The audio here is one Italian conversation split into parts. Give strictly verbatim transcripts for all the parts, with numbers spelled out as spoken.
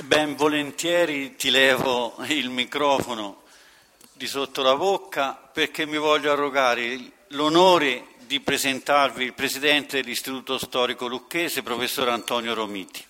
Ben volentieri ti levo il microfono di sotto la bocca perché mi voglio arrogare l'onore di presentarvi il presidente dell'Istituto Storico Lucchese, professor Antonio Romiti.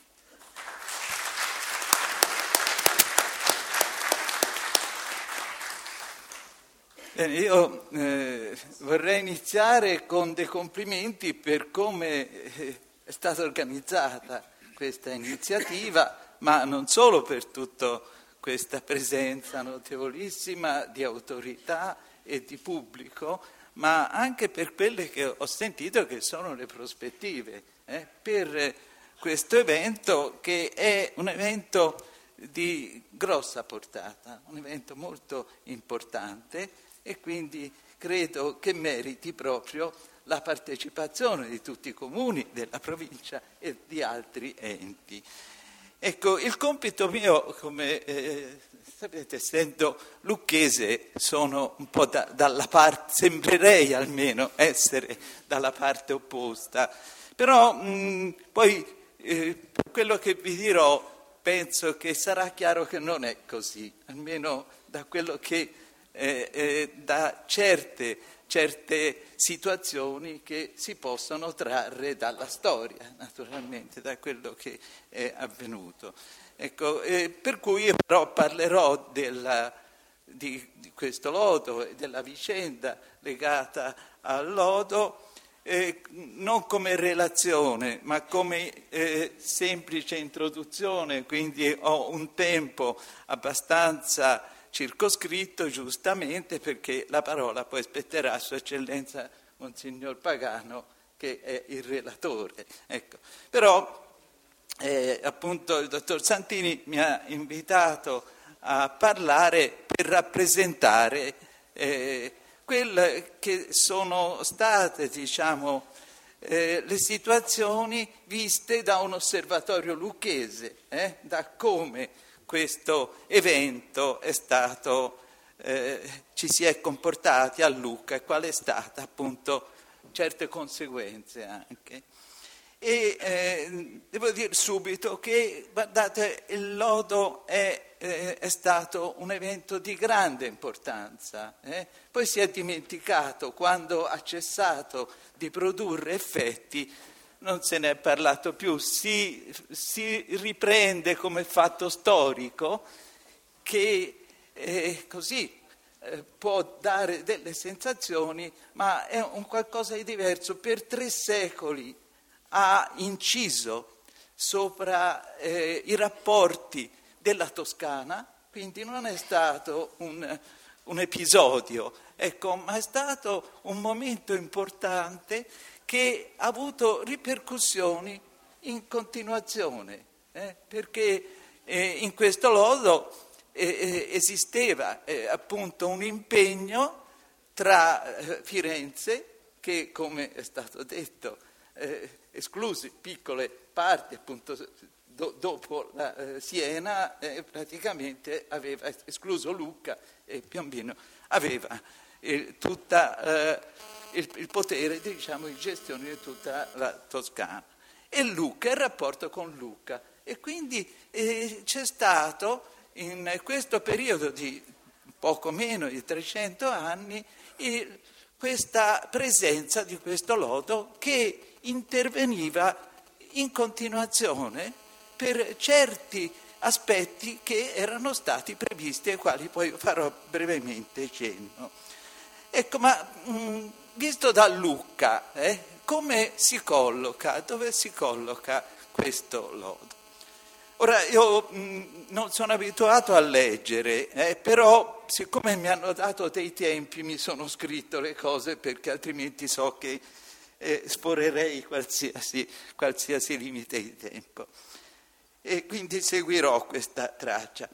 Bene, io eh, vorrei iniziare con dei complimenti per come eh, è stata organizzata questa iniziativa, ma non solo per tutta questa presenza notevolissima di autorità e di pubblico, ma anche per quelle che ho sentito che sono le prospettive eh, per questo evento, che è un evento di grossa portata, un evento molto importante, e quindi credo che meriti proprio la partecipazione di tutti i comuni della provincia e di altri enti. Ecco, il compito mio, come eh, sapete, essendo lucchese, sono un po' da, dalla parte, sembrerei almeno essere dalla parte opposta, però mh, poi eh, quello che vi dirò penso che sarà chiaro che non è così, almeno da quello che eh, eh, da certe, certe situazioni che si possono trarre dalla storia, naturalmente, da quello che è avvenuto. Ecco, eh, per cui io però parlerò della, di, di questo lodo e della vicenda legata al lodo, eh, non come relazione, ma come eh, semplice introduzione, quindi ho un tempo abbastanza circoscritto, giustamente, perché la parola poi spetterà a Sua Eccellenza Monsignor Pagano, che è il relatore. Ecco. Però eh, appunto il dottor Santini mi ha invitato a parlare per rappresentare eh, quelle che sono state, diciamo, eh, le situazioni viste da un osservatorio lucchese, eh, da come questo evento è stato, eh, ci si è comportati a Lucca e qual è stata appunto certe conseguenze anche. E eh, devo dire subito che, guardate, il lodo è, eh, è stato un evento di grande importanza, eh? Poi si è dimenticato, quando ha cessato di produrre effetti, non se ne è parlato più, si, si riprende come fatto storico che eh, così eh, può dare delle sensazioni, ma è un qualcosa di diverso. Per tre secoli ha inciso sopra eh, i rapporti della Toscana, quindi non è stato un, un episodio, ecco, ma è stato un momento importante che ha avuto ripercussioni in continuazione, eh, perché eh, in questo lodo eh, esisteva eh, appunto un impegno tra eh, Firenze, che come è stato detto, eh, esclusi piccole parti, appunto do, dopo la eh, Siena eh, praticamente aveva escluso Lucca e Piombino aveva eh, tutta eh, il, il potere, diciamo, di gestione di tutta la Toscana. E Lucca, il rapporto con Lucca. E quindi eh, c'è stato in questo periodo di poco meno di trecento anni il, questa presenza di questo lodo che interveniva in continuazione per certi aspetti che erano stati previsti, ai quali poi farò brevemente cenno. Ecco, ma mh, visto da Lucca, eh, come si colloca, dove si colloca questo lodo? Ora, io mh, non sono abituato a leggere, eh, però siccome mi hanno dato dei tempi mi sono scritto le cose, perché altrimenti so che eh, sforerei qualsiasi, qualsiasi limite di tempo. E quindi seguirò questa traccia.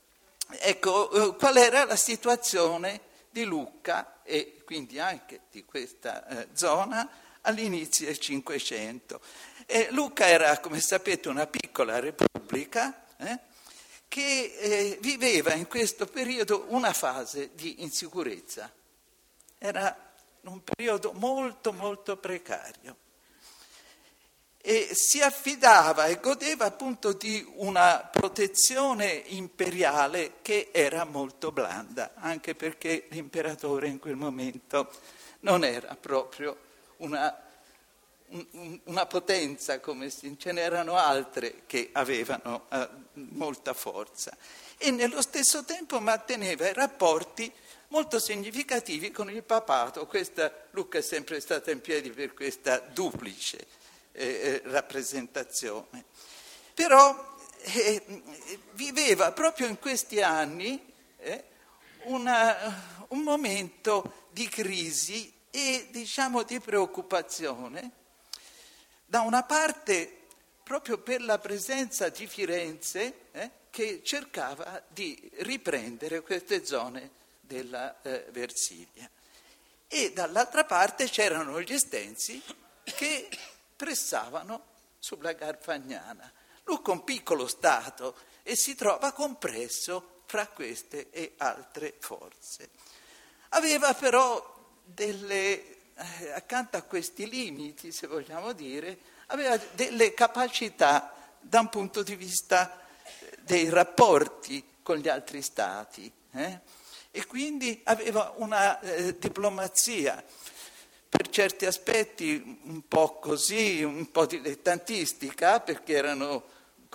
Ecco, eh, qual era la situazione di Lucca e quindi anche di questa eh, zona all'inizio del Cinquecento. E Lucca era, come sapete, una piccola repubblica eh, che eh, viveva in questo periodo una fase di insicurezza. Era un periodo molto molto precario. e si affidava e godeva appunto di una protezione imperiale che era molto blanda, anche perché l'imperatore in quel momento non era proprio una, un, una potenza, come si, ce n'erano altre che avevano eh, molta forza. E nello stesso tempo manteneva i rapporti molto significativi con il papato. Questa, Lucca è sempre stata in piedi per questa duplice Eh, rappresentazione. Però eh, viveva proprio in questi anni eh, una, un momento di crisi e diciamo di preoccupazione, da una parte proprio per la presenza di Firenze eh, che cercava di riprendere queste zone della eh, Versilia, e dall'altra parte c'erano gli Estensi che pressavano sulla Garfagnana. Lucca è un piccolo stato e si trova compresso fra queste e altre forze. Aveva però delle, eh, accanto a questi limiti, se vogliamo dire, aveva delle capacità da un punto di vista dei rapporti con gli altri stati, eh? E quindi aveva una eh, diplomazia per certi aspetti un po' così, un po' dilettantistica, perché erano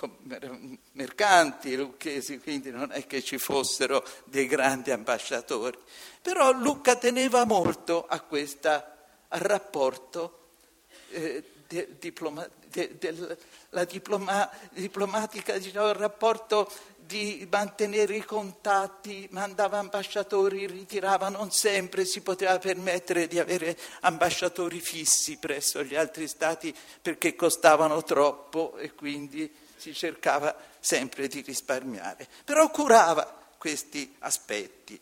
mercanti lucchesi, quindi non è che ci fossero dei grandi ambasciatori. Però Lucca teneva molto a questa, al rapporto eh, de, diploma, de, de, la diploma, diplomatica, diciamo, il rapporto di mantenere i contatti, mandava ambasciatori, ritirava, non sempre si poteva permettere di avere ambasciatori fissi presso gli altri stati perché costavano troppo e quindi si cercava sempre di risparmiare. Però curava questi aspetti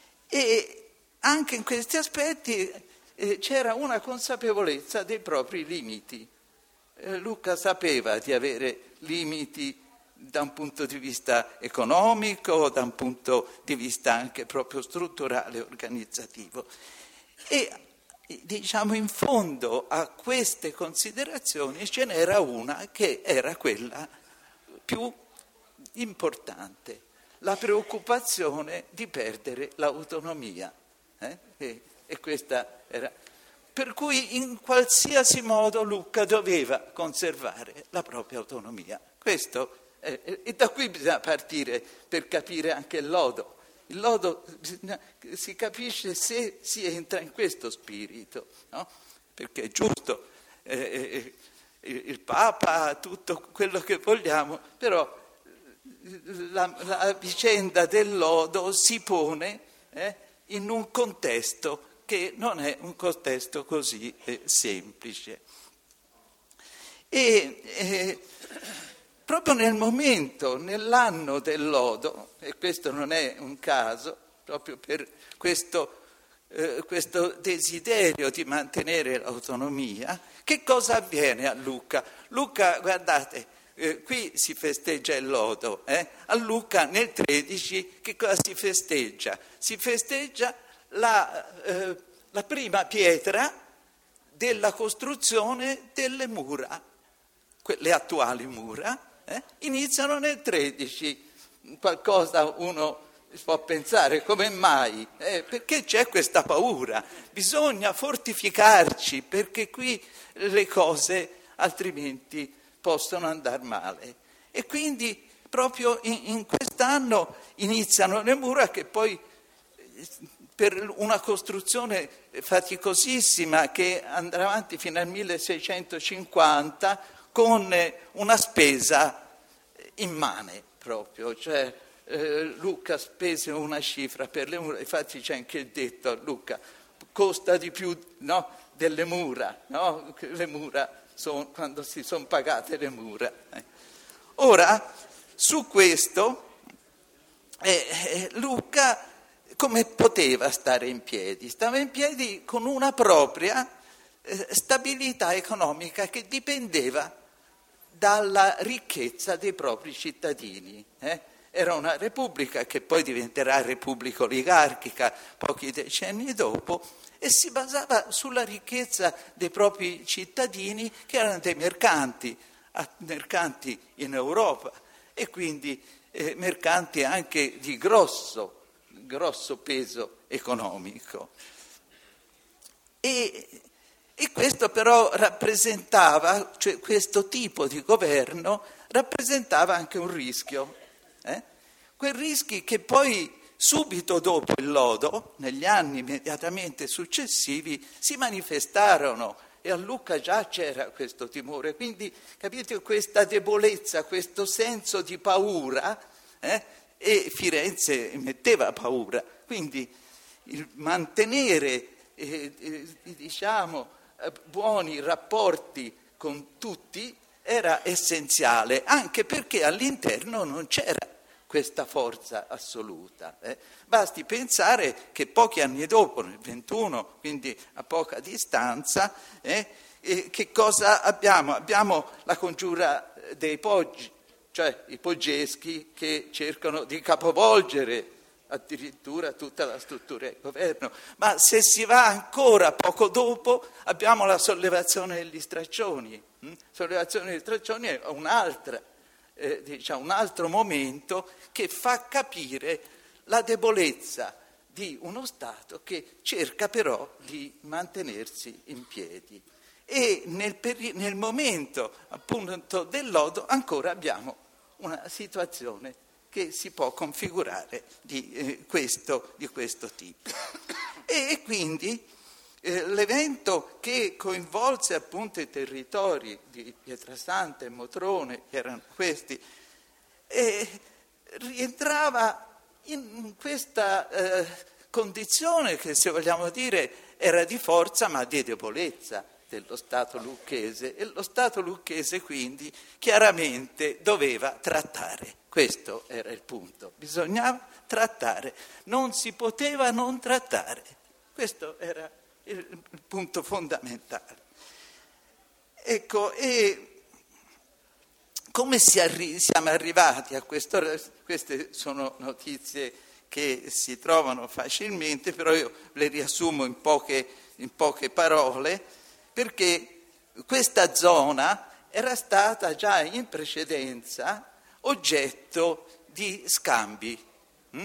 e anche in questi aspetti eh, c'era una consapevolezza dei propri limiti. Eh, Lucca sapeva di avere limiti da un punto di vista economico, da un punto di vista anche proprio strutturale, organizzativo. E diciamo in fondo a queste considerazioni ce n'era una che era quella più importante, la preoccupazione di perdere l'autonomia. Eh? E, e questa era. Per cui in qualsiasi modo Lucca doveva conservare la propria autonomia. Questo Eh, e da qui bisogna partire per capire anche il lodo. Il lodo bisogna, si capisce se si entra in questo spirito, no? Perché è giusto, eh, eh, il Papa, tutto quello che vogliamo, però la, la vicenda del lodo si pone eh, in un contesto che non è un contesto così eh, semplice. E eh, proprio nel momento, nell'anno del lodo, e questo non è un caso, proprio per questo, eh, questo desiderio di mantenere l'autonomia, che cosa avviene a Lucca? Lucca, guardate, eh, qui si festeggia il lodo, eh? A Lucca nel tredici che cosa si festeggia? Si festeggia la, eh, la prima pietra della costruzione delle mura, le attuali mura, Eh? iniziano nel tredici, qualcosa uno può pensare, come mai? Eh, perché c'è questa paura, bisogna fortificarci perché qui le cose altrimenti possono andare male. E quindi proprio in, in quest'anno iniziano le mura che poi per una costruzione faticosissima che andrà avanti fino al milleseicentocinquanta con una spesa immane proprio, cioè eh, Lucca spese una cifra per le mura, infatti c'è anche il detto a Lucca, costa di più no, delle mura, no? Le mura sono, quando si sono pagate le mura. Eh. Ora, su questo eh, Lucca come poteva stare in piedi? Stava in piedi con una propria eh, stabilità economica che dipendeva dalla ricchezza dei propri cittadini. Eh? Era una repubblica che poi diventerà repubblica oligarchica pochi decenni dopo, e si basava sulla ricchezza dei propri cittadini, che erano dei mercanti, mercanti in Europa, e quindi eh, mercanti anche di grosso, grosso peso economico. E, e questo però rappresentava, cioè questo tipo di governo rappresentava anche un rischio, eh? quei rischi che poi subito dopo il lodo, negli anni immediatamente successivi, si manifestarono, e a Lucca già c'era questo timore. Quindi, capite, questa debolezza, questo senso di paura, eh? e Firenze metteva paura. Quindi il mantenere eh, eh, diciamo, eh, buoni rapporti con tutti era essenziale, anche perché all'interno non c'era questa forza assoluta. Eh. Basti pensare che pochi anni dopo, nel ventuno, quindi a poca distanza, eh, eh, che cosa abbiamo? Abbiamo la congiura dei Poggi, cioè i poggeschi che cercano di capovolgere addirittura tutta la struttura del governo. Ma se si va ancora poco dopo, abbiamo la sollevazione degli straccioni. Hm? Sollevazione degli straccioni è un'altra, eh, diciamo, un altro momento che fa capire la debolezza di uno Stato che cerca però di mantenersi in piedi. E nel, peri- nel momento appunto del lodo ancora abbiamo una situazione che si può configurare di, eh, questo, di questo tipo. E, e quindi eh, l'evento che coinvolse appunto i territori di Pietrasanta e Motrone, che erano questi, eh, rientrava in questa eh, condizione che, se vogliamo dire, era di forza ma di debolezza dello Stato lucchese, e lo Stato lucchese quindi chiaramente doveva trattare. Questo era il punto, bisognava trattare, non si poteva non trattare, questo era il, il punto fondamentale. Ecco, e come si arri- siamo arrivati a questo? Queste sono notizie che si trovano facilmente, però io le riassumo in poche, in poche parole, perché questa zona era stata già in precedenza oggetto di scambi. Mm?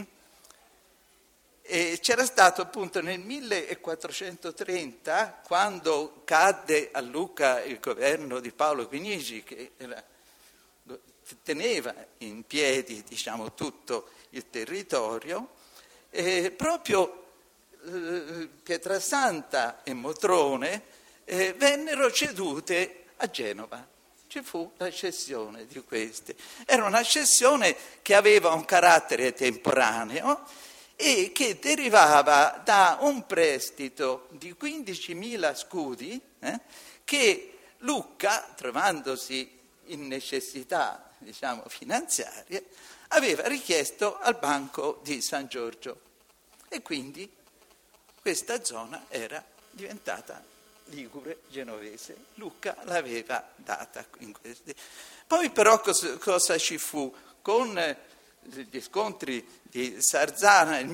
E c'era stato appunto nel millequattrocentotrenta, quando cadde a Lucca il governo di Paolo Chinici, che era, teneva in piedi, diciamo, tutto il territorio, e proprio eh, Pietrasanta e Motrone eh, vennero cedute a Genova. Ci fu la cessione di queste. Era una cessione che aveva un carattere temporaneo e che derivava da un prestito di quindicimila scudi eh, che Lucca, trovandosi in necessità, diciamo, finanziarie, aveva richiesto al Banco di San Giorgio, e quindi questa zona era diventata ligure, genovese. Lucca l'aveva data in questi. Poi però cosa, cosa ci fu? Con eh, gli scontri di Sarzana nel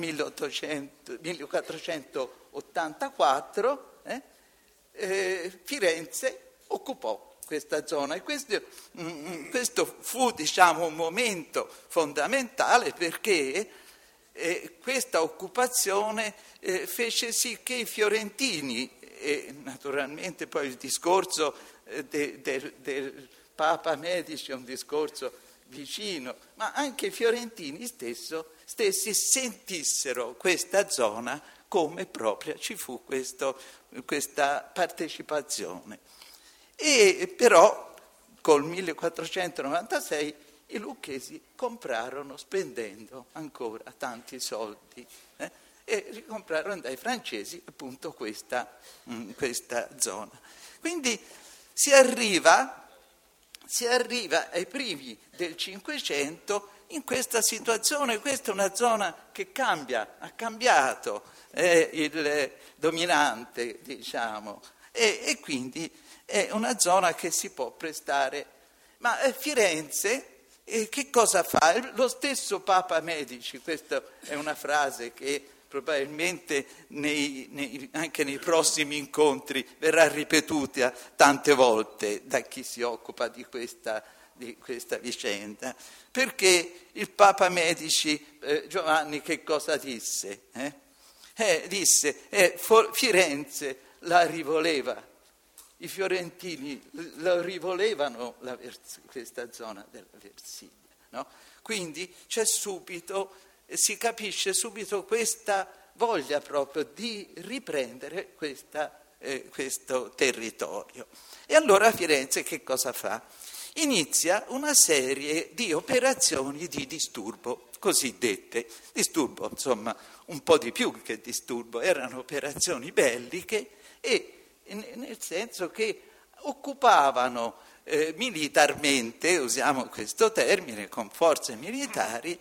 millequattrocentottantaquattro, eh, eh, Firenze occupò questa zona, e questo, mh, questo fu, diciamo, un momento fondamentale, perché eh, questa occupazione eh, fece sì che i fiorentini, e naturalmente poi il discorso del de, de Papa Medici è un discorso vicino, ma anche i fiorentini stesso, stessi sentissero questa zona come propria, ci fu questo, questa partecipazione. E però col millequattrocentonovantasei i lucchesi comprarono, spendendo ancora tanti soldi, eh? e ricomprarono dai francesi appunto questa, mh, questa zona. Quindi si arriva, si arriva ai primi del Cinquecento in questa situazione. Questa è una zona che cambia, ha cambiato eh, il dominante, diciamo, e, e quindi è una zona che si può prestare. Ma eh, Firenze e che cosa fa? Lo stesso Papa Medici, questa è una frase che probabilmente nei, nei, anche nei prossimi incontri verrà ripetuta tante volte da chi si occupa di questa, di questa vicenda, perché il Papa Medici, eh, Giovanni, che cosa disse? Eh? Eh, disse, eh, Firenze la rivoleva, i fiorentini la rivolevano la Vers- questa zona della Versilia, no? Quindi c'è subito, si capisce subito questa voglia proprio di riprendere questa, eh, questo territorio. E allora Firenze che cosa fa? Inizia una serie di operazioni di disturbo, cosiddette. Disturbo, insomma, un po' di più che disturbo, erano operazioni belliche e nel senso che occupavano eh, militarmente, usiamo questo termine, con forze militari,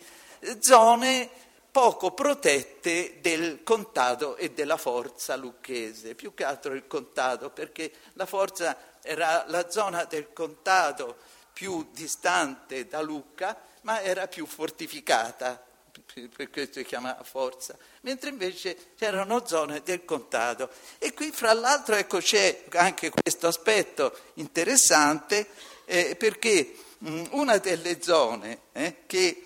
zone poco protette del contado e della forza lucchese, più che altro il contado, perché la forza era la zona del contado più distante da Lucca, ma era più fortificata, per questo si chiama forza, mentre invece c'erano zone del contado. E qui fra l'altro ecco, c'è anche questo aspetto interessante, eh, perché mh, una delle zone eh, che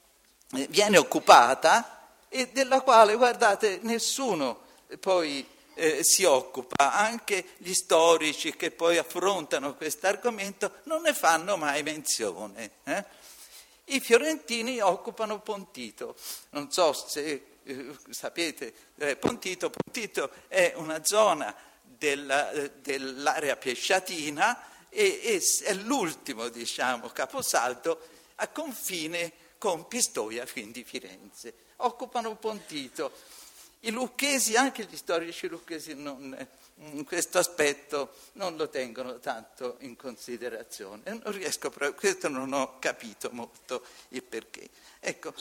viene occupata e della quale, guardate, nessuno poi eh, si occupa, anche gli storici che poi affrontano questo argomento non ne fanno mai menzione. Eh? I fiorentini occupano Pontito, non so se eh, sapete, eh, Pontito, Pontito è una zona della, eh, dell'area pesciatina e, e è l'ultimo, diciamo, caposaldo a confine con Pistoia, quindi Firenze. Occupano Pontito. I lucchesi, anche gli storici lucchesi, non, in questo aspetto non lo tengono tanto in considerazione. Non riesco, questo non ho capito molto il perché. Ecco,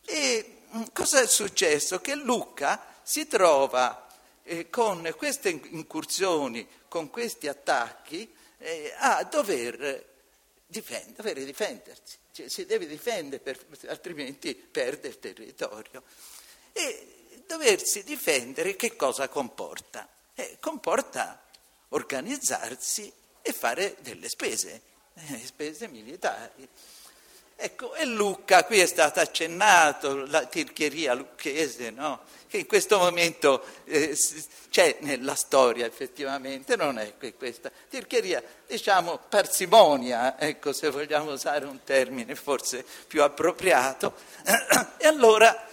e cosa è successo? Che Lucca si trova eh, con queste incursioni, con questi attacchi, eh, a dover difendere, dover difendersi. Cioè, si deve difendere, per, altrimenti perde il territorio. E doversi difendere che cosa comporta? Eh, comporta organizzarsi e fare delle spese, eh, spese militari. Ecco, e Lucca, qui è stato accennato, la tirchieria lucchese, no? Che in questo momento eh, c'è nella storia effettivamente, non è che questa tirchieria, diciamo parsimonia, ecco, se vogliamo usare un termine forse più appropriato, e allora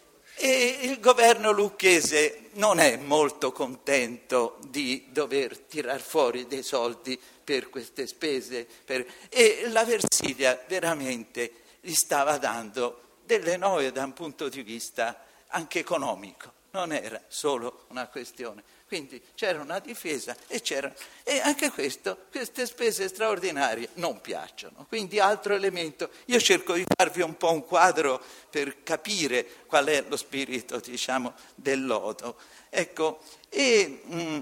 e il governo lucchese non è molto contento di dover tirar fuori dei soldi per queste spese per... e la Versilia veramente gli stava dando delle noie da un punto di vista anche economico, non era solo una questione. Quindi c'era una difesa e c'era e anche questo, queste spese straordinarie non piacciono. Quindi altro elemento, io cerco di farvi un po' un quadro per capire qual è lo spirito, diciamo, del lodo. Ecco, e mh,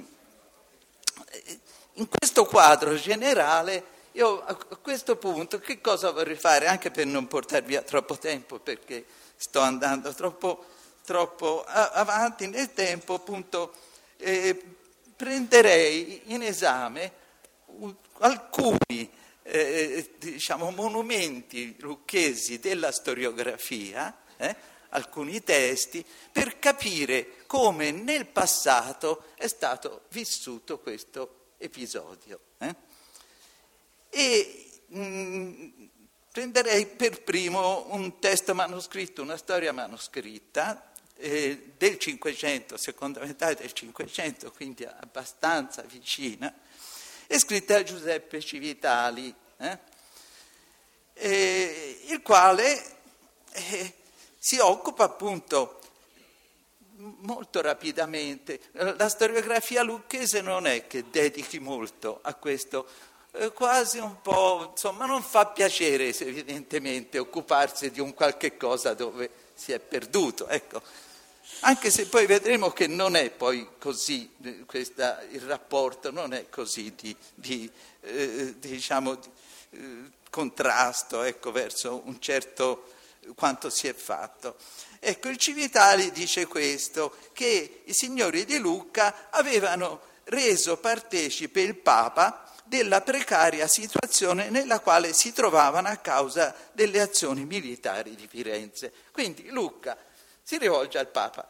in questo quadro generale io a questo punto che cosa vorrei fare, anche per non portar via troppo tempo, perché sto andando troppo, troppo avanti nel tempo, appunto. Eh, prenderei in esame uh, alcuni eh, diciamo, monumenti lucchesi della storiografia, eh, alcuni testi, per capire come nel passato è stato vissuto questo episodio. Eh. E mh, prenderei per primo un testo manoscritto, una storia manoscritta, Eh, del Cinquecento, seconda metà del Cinquecento, quindi abbastanza vicina, è scritta da Giuseppe Civitali, eh? Eh, il quale eh, si occupa appunto molto rapidamente. La storiografia lucchese non è che dedichi molto a questo, eh, quasi un po', insomma, non fa piacere evidentemente occuparsi di un qualche cosa dove si è perduto, ecco. Anche se poi vedremo che non è poi così, questa, il rapporto non è così di, di eh, diciamo, di, eh, contrasto, ecco, verso un certo quanto si è fatto. Ecco, il Civitali dice questo, che i signori di Lucca avevano reso partecipe il Papa della precaria situazione nella quale si trovavano a causa delle azioni militari di Firenze. Quindi Lucca si rivolge al Papa.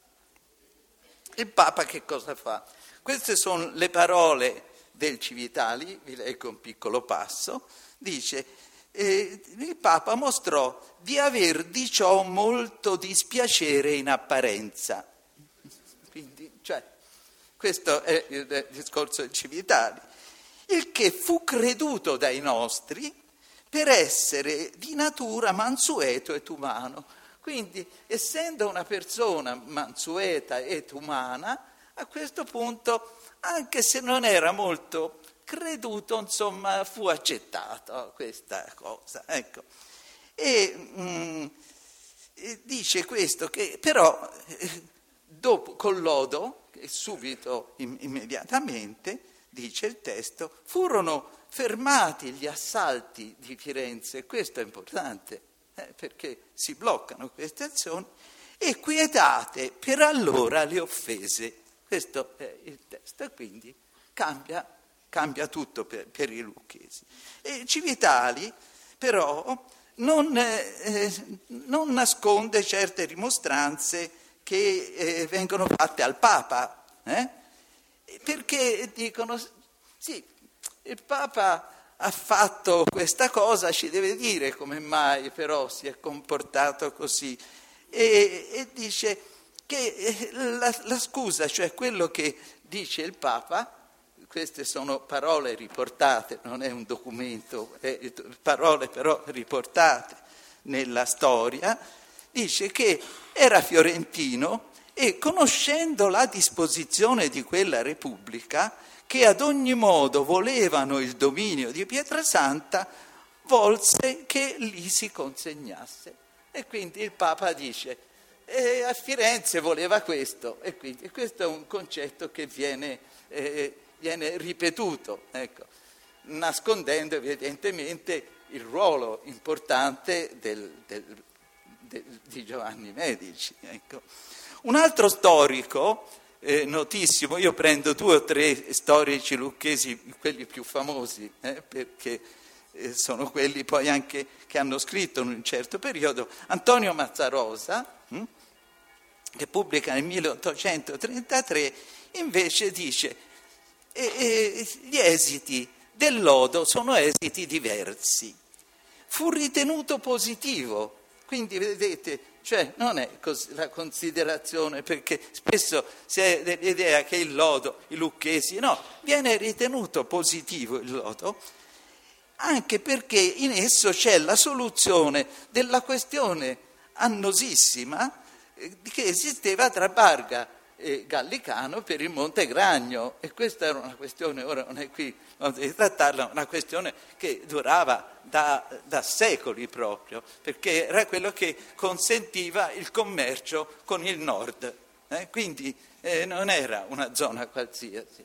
Il Papa che cosa fa? Queste sono le parole del Civitali, vi leggo un piccolo passo, dice: eh, il Papa mostrò di aver di ciò molto dispiacere in apparenza. Quindi, cioè, questo è il discorso del Civitali. Il che fu creduto dai nostri per essere di natura mansueto et umano. Quindi, essendo una persona mansueta et umana, a questo punto, anche se non era molto creduto, insomma, fu accettato questa cosa. Ecco. E mh, dice questo, che però eh, dopo, col lodo, che subito, im- immediatamente, dice il testo, furono fermati gli assalti di Firenze. Questo è importante, eh, perché si bloccano queste azioni, e quietate per allora le offese. Questo è il testo, e quindi cambia, cambia tutto per, per i lucchesi. E Civitali però non, eh, non nasconde certe rimostranze che eh, vengono fatte al Papa, eh? Perché dicono, sì, il Papa ha fatto questa cosa, ci deve dire come mai però si è comportato così, e, e dice che la, la scusa, cioè quello che dice il Papa, queste sono parole riportate, non è un documento, è parole però riportate nella storia, dice che era fiorentino e, conoscendo la disposizione di quella Repubblica, che ad ogni modo volevano il dominio di Pietrasanta, volse che lì si consegnasse. E quindi il Papa dice, eh, a Firenze voleva questo, e quindi questo è un concetto che viene, eh, viene ripetuto, ecco, nascondendo evidentemente il ruolo importante del, del, del, di Giovanni Medici. Ecco. Un altro storico eh, notissimo, io prendo due o tre storici lucchesi, quelli più famosi, eh, perché eh, sono quelli poi anche che hanno scritto in un certo periodo, Antonio Mazzarosa, hm, che pubblica nel milleottocentotrentatré, invece dice eh, eh, gli esiti del lodo sono esiti diversi. Fu ritenuto positivo, quindi vedete, cioè non è così la considerazione, perché spesso si ha l'idea che il lodo, i lucchesi, no, viene ritenuto positivo il lodo, anche perché in esso c'è la soluzione della questione annosissima che esisteva tra Barga e Gallicano per il Monte Gragno, e questa era una questione, ora non è qui di trattarla, una questione che durava da, da secoli proprio, perché era quello che consentiva il commercio con il nord, eh? Quindi eh, non era una zona qualsiasi.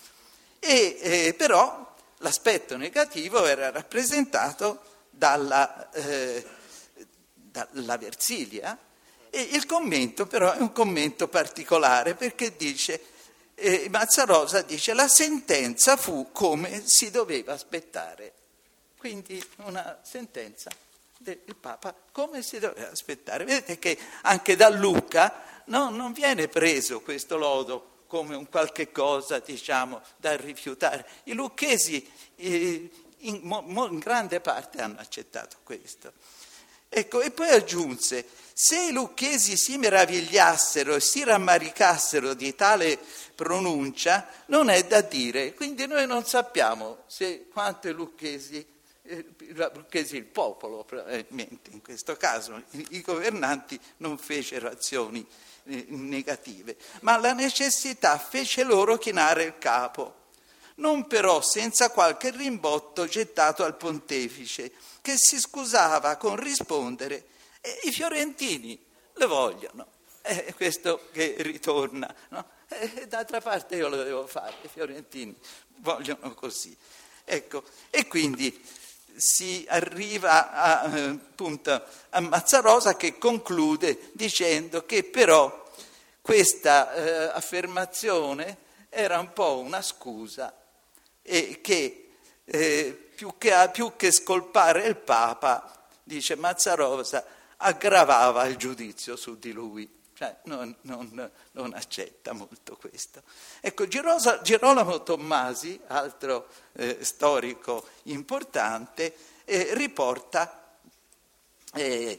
E eh, però l'aspetto negativo era rappresentato dalla, eh, dalla Versilia. E il commento però è un commento particolare, perché dice, eh, Mazzarosa dice, la sentenza fu come si doveva aspettare. Quindi una sentenza del Papa come si doveva aspettare. Vedete che anche da Lucca no, non viene preso questo lodo come un qualche cosa, diciamo, da rifiutare. I lucchesi eh, in, mo, in grande parte hanno accettato questo. Ecco, e poi aggiunse, se i lucchesi si meravigliassero e si rammaricassero di tale pronuncia, non è da dire. Quindi noi non sappiamo se quanto i lucchesi, eh, lucchesi il popolo probabilmente in questo caso, i, i governanti non fecero azioni eh, negative, ma la necessità fece loro chinare il capo. Non però senza qualche rimbotto gettato al pontefice, che si scusava con rispondere, e i fiorentini le vogliono. È questo che ritorna, no? E d'altra parte io lo devo fare, i fiorentini vogliono così. Ecco, e quindi si arriva a, appunto, a Mazzarosa, che conclude dicendo che però questa eh, affermazione era un po' una scusa e che, eh, più, che più che scolpare il Papa, dice Mazzarosa, aggravava il giudizio su di lui. Cioè non, non, non accetta molto questo. Ecco, Girosa, Girolamo Tommasi, altro eh, storico importante, eh, riporta eh,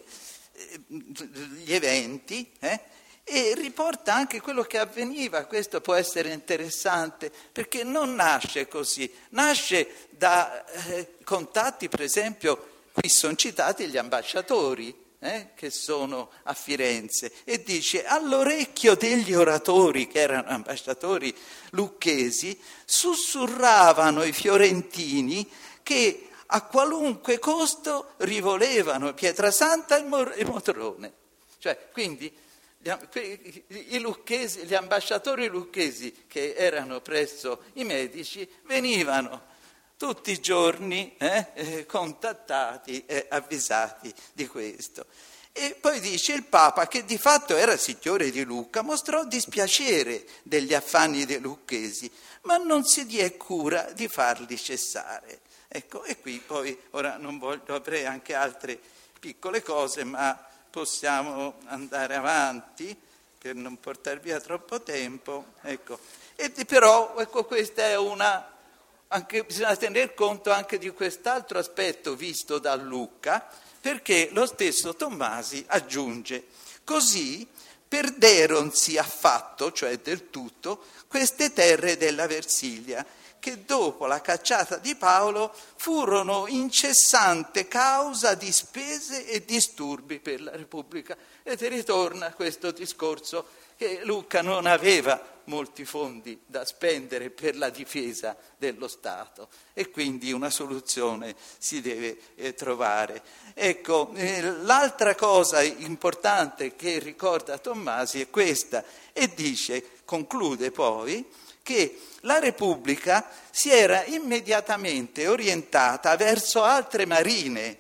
gli eventi eh, e riporta anche quello che avveniva. Questo può essere interessante perché non nasce così, nasce da eh, contatti, per esempio, qui sono citati gli ambasciatori, Eh, che sono a Firenze, e dice: all'orecchio degli oratori, che erano ambasciatori lucchesi, sussurravano i fiorentini che a qualunque costo rivolevano Pietrasanta e Motrone. Cioè, quindi i lucchesi, gli ambasciatori lucchesi che erano presso i Medici venivano tutti i giorni eh, eh, contattati e avvisati di questo. E poi dice: il Papa, che di fatto era signore di Lucca, mostrò dispiacere degli affanni dei lucchesi, ma non si diè cura di farli cessare. Ecco, e qui poi, ora non voglio, avrei anche altre piccole cose, ma possiamo andare avanti per non portare via troppo tempo. Ecco. E però, ecco, questa è una... Anche, bisogna tener conto anche di quest'altro aspetto visto da Lucca, perché lo stesso Tommasi aggiunge: così perderonsi affatto, cioè del tutto, queste terre della Versilia, che dopo la cacciata di Paolo furono incessante causa di spese e disturbi per la Repubblica. E ti ritorna questo discorso che Lucca non aveva molti fondi da spendere per la difesa dello Stato e quindi una soluzione si deve eh, trovare. Ecco, eh, l'altra cosa importante che ricorda Tommasi è questa, e dice, conclude poi, che la Repubblica si era immediatamente orientata verso altre marine,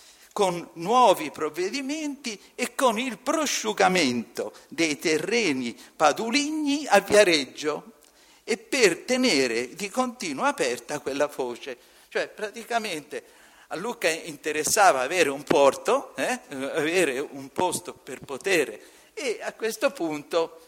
con nuovi provvedimenti e con il prosciugamento dei terreni paduligni a Viareggio, e per tenere di continuo aperta quella foce. Cioè praticamente a Lucca interessava avere un porto, eh, avere un posto per potere, e a questo punto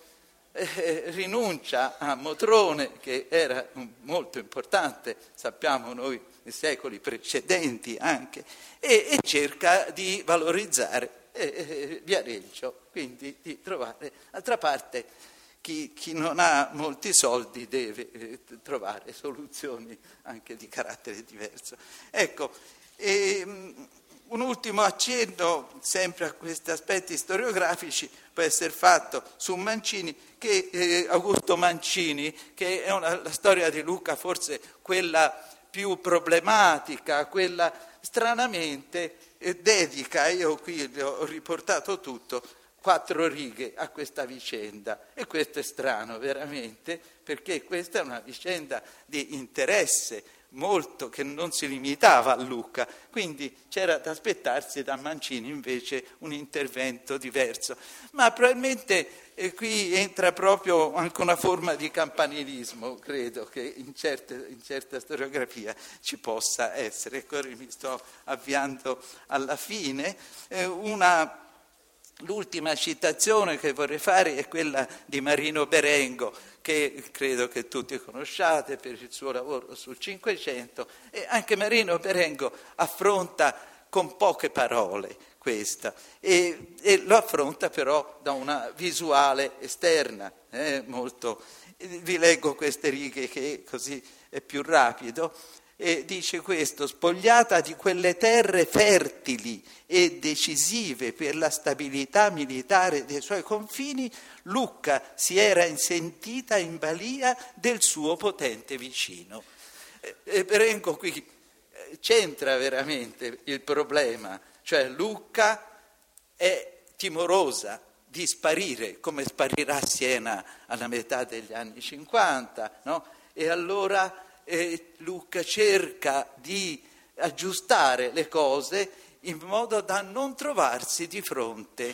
eh, rinuncia a Motrone, che era molto importante, sappiamo noi, nei secoli precedenti anche, e, e cerca di valorizzare eh, eh, Viareggio, quindi di trovare. D'altra parte chi, chi non ha molti soldi deve eh, trovare soluzioni anche di carattere diverso. Ecco, e, un ultimo accenno sempre a questi aspetti storiografici può essere fatto su Mancini, che eh, Augusto Mancini, che è una, la storia di Lucca forse quella più problematica, quella stranamente eh, dedica, io qui ho riportato tutto, quattro righe a questa vicenda, e questo è strano veramente, perché questa è una vicenda di interesse molto, che non si limitava a Lucca, quindi c'era da aspettarsi da Mancini invece un intervento diverso, ma probabilmente eh, qui entra proprio anche una forma di campanilismo, credo che in, certe, in certa storiografia ci possa essere. Ecco, mi sto avviando alla fine. Eh, una L'ultima citazione che vorrei fare è quella di Marino Berengo, che credo che tutti conosciate per il suo lavoro sul Cinquecento, e anche Marino Berengo affronta con poche parole questa, e, e lo affronta però da una visuale esterna, eh, molto. Vi leggo queste righe che così è più rapido. E dice questo: spogliata di quelle terre fertili e decisive per la stabilità militare dei suoi confini, Lucca si era insentita in balia del suo potente vicino. E Berengo qui c'entra veramente il problema, cioè Lucca è timorosa di sparire, come sparirà Siena alla metà degli anni cinquanta, no? E allora Eh, Lucca cerca di aggiustare le cose in modo da non trovarsi di fronte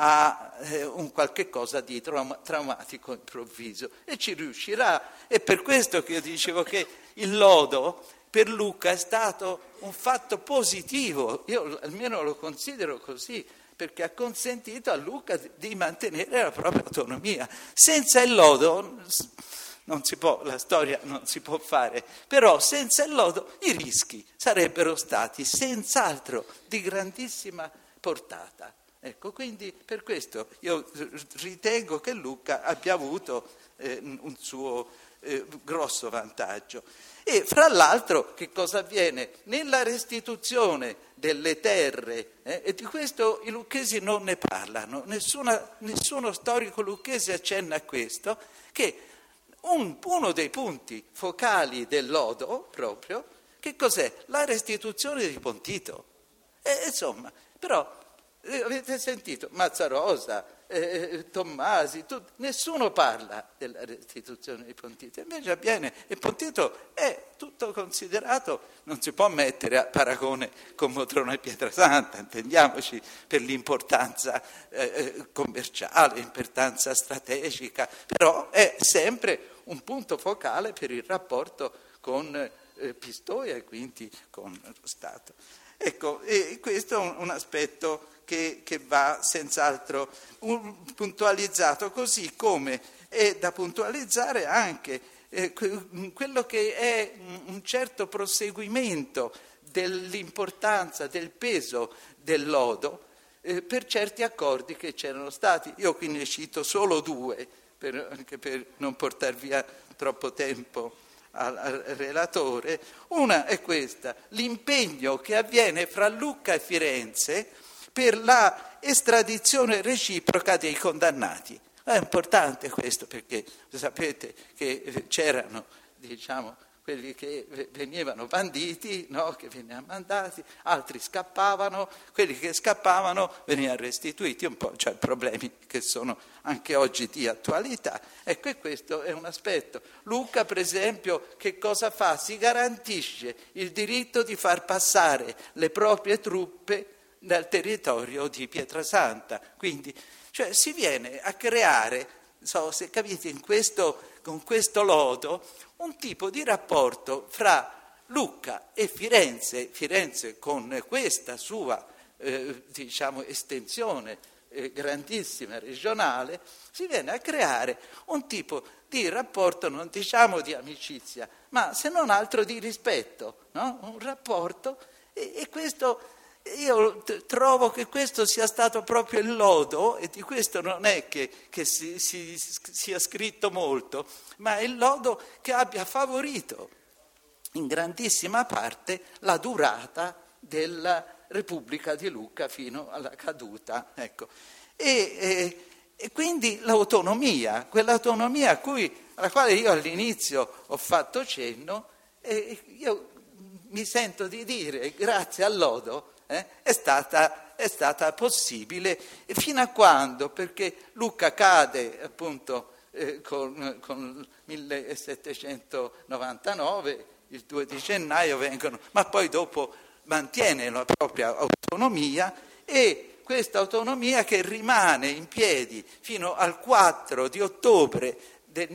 a eh, un qualche cosa di trauma- traumatico improvviso, e ci riuscirà. È per questo che io dicevo che il lodo per Luca è stato un fatto positivo, io almeno lo considero così, perché ha consentito a Luca di mantenere la propria autonomia. Senza il lodo non si può, la storia non si può fare, però senza il lodo i rischi sarebbero stati senz'altro di grandissima portata. Ecco, quindi per questo io ritengo che Luca abbia avuto eh, un suo eh, grosso vantaggio. E fra l'altro che cosa avviene? Nella restituzione delle terre, eh, e di questo i lucchesi non ne parlano, nessuna, nessuno storico lucchese accenna a questo, che un, uno dei punti focali del lodo proprio, che cos'è? La restituzione di Pontito. E, insomma, però eh, avete sentito Mazzarosa, eh, Tommasi, tu, nessuno parla della restituzione di Pontito, invece avviene, e Pontito è tutto considerato, non si può mettere a paragone con Motrone e Pietrasanta, intendiamoci, per l'importanza eh, commerciale, l'importanza strategica, però è sempre un punto focale per il rapporto con eh, Pistoia e quindi con lo Stato. Ecco, e questo è un, un aspetto Che, che va senz'altro un, puntualizzato, così come è da puntualizzare anche eh, quello che è un certo proseguimento dell'importanza, del peso del lodo eh, per certi accordi che c'erano stati. Io qui ne cito solo due, per, anche per non portar via troppo tempo al, al relatore. Una è questa: l'impegno che avviene fra Lucca e Firenze per la estradizione reciproca dei condannati. È importante questo, perché sapete che c'erano, diciamo, quelli che venivano banditi, no, che venivano mandati, altri scappavano, quelli che scappavano venivano restituiti, un po', cioè problemi che sono anche oggi di attualità. Ecco, e questo è un aspetto. Luca, per esempio, che cosa fa? Si garantisce il diritto di far passare le proprie truppe dal territorio di Pietrasanta, quindi cioè, si viene a creare, so se capite, in questo, con questo lodo, un tipo di rapporto fra Lucca e Firenze, Firenze con questa sua eh, diciamo estensione eh, grandissima regionale, si viene a creare un tipo di rapporto, non diciamo di amicizia, ma se non altro di rispetto, no? Un rapporto, e, e questo. Io t- trovo che questo sia stato proprio il lodo, e di questo non è che, che si, si, sia scritto molto, ma è il lodo che abbia favorito in grandissima parte la durata della Repubblica di Lucca fino alla caduta. Ecco. E, e, e quindi l'autonomia, quell'autonomia a cui, alla quale io all'inizio ho fatto cenno, e io mi sento di dire, grazie al lodo, Eh, è, stata, è stata possibile, e fino a quando? Perché Lucca cade appunto eh, con, con millesettecentonovantanove, il due di gennaio vengono, ma poi dopo mantiene la propria autonomia, e questa autonomia che rimane in piedi fino al quattro di ottobre del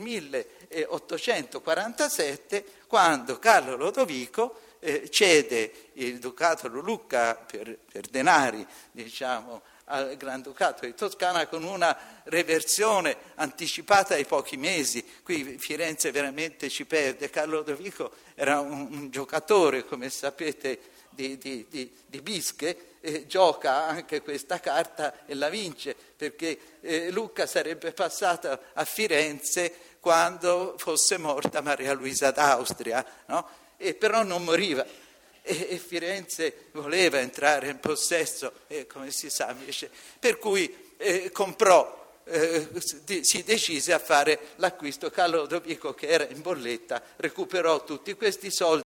milleottocentoquarantasette, quando Carlo Lodovico Eh, cede il Ducato di Lucca per, per denari, diciamo, al Granducato di Toscana, con una reversione anticipata ai pochi mesi. Qui Firenze veramente ci perde. Carlo Lodovico era un, un giocatore, come sapete, di, di, di, di bische, e gioca anche questa carta e la vince, perché eh, Lucca sarebbe passata a Firenze quando fosse morta Maria Luisa d'Austria, no? E però non moriva, e, e Firenze voleva entrare in possesso, e come si sa invece, per cui eh, comprò, eh, si decise a fare l'acquisto. Carlo Lodovico, che era in bolletta, recuperò tutti questi soldi